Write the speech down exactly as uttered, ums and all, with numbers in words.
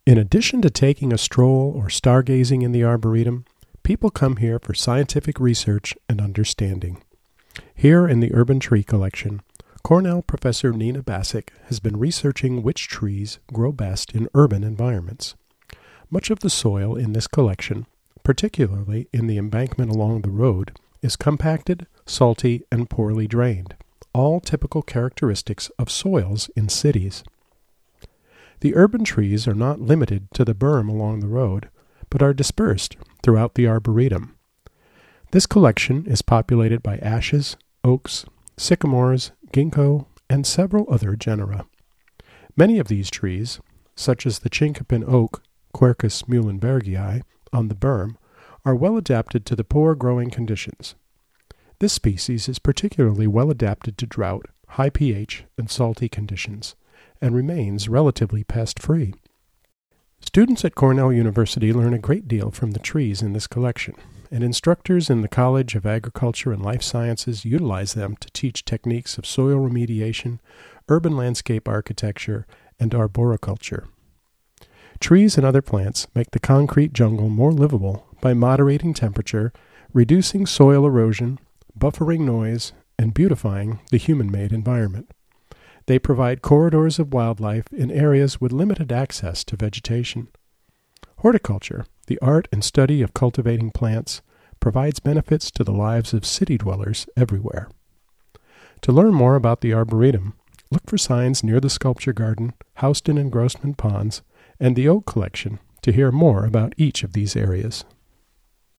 In addition to taking a stroll or stargazing in the Arboretum, people come here for scientific research and understanding. Here in the Urban Tree Collection, Cornell professor Nina Basic has been researching which trees grow best in urban environments. Much of the soil in this collection, particularly in the embankment along the road, is compacted, salty, and poorly drained, all typical characteristics of soils in cities. The urban trees are not limited to the berm along the road, but are dispersed throughout the Arboretum. This collection is populated by ashes, oaks, sycamores, ginkgo, and several other genera. Many of these trees, such as the chinkapin oak, Quercus muhlenbergii, on the berm, are well adapted to the poor growing conditions. This species is particularly well adapted to drought, high pH, and salty conditions, and remains relatively pest-free. Students at Cornell University learn a great deal from the trees in this collection, and instructors in the College of Agriculture and Life Sciences utilize them to teach techniques of soil remediation, urban landscape architecture, and arboriculture. Trees and other plants make the concrete jungle more livable by moderating temperature, reducing soil erosion, buffering noise, and beautifying the human-made environment. They provide corridors of wildlife in areas with limited access to vegetation. Horticulture, the art and study of cultivating plants, provides benefits to the lives of city dwellers everywhere. To learn more about the Arboretum, look for signs near the Sculpture Garden, Houston and Grossman Ponds, and the Oak Collection to hear more about each of these areas.